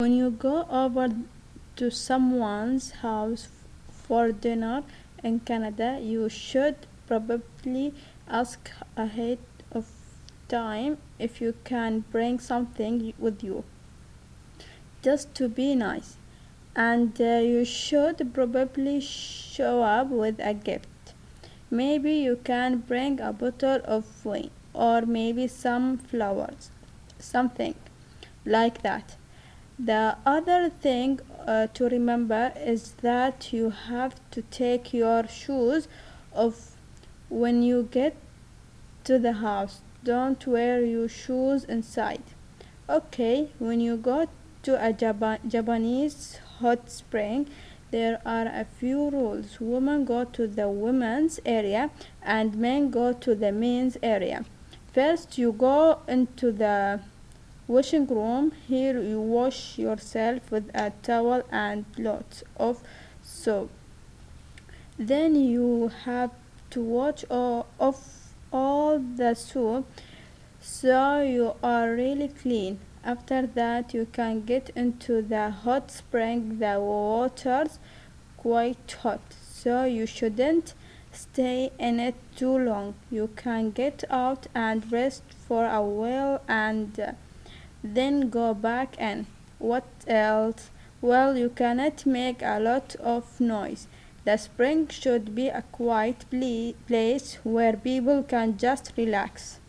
When you go over to someone's house for dinner in Canada, you should probably ask ahead of time if you can bring something with you, just to be nice. And you should probably show up with a gift. Maybe you can bring a bottle of wine or maybe some flowers, something like that. The other thing to remember is that you have to take your shoes off when you get to the house. Don't wear your shoes inside. Okay, when you go to a Japanese hot spring, there are a few rules. Women go to the women's area and men go to the men's area. First, you go into the washing room. Here you wash yourself with a towel and lots of soap. Then you have to wash off all the soap so you are really clean. After that you can get into the hot spring. The water's quite hot, so you shouldn't stay in it too long. You can get out and rest for a while and then go back in. What else? Well, you cannot make a lot of noise. The spring should be a quiet place where people can just relax.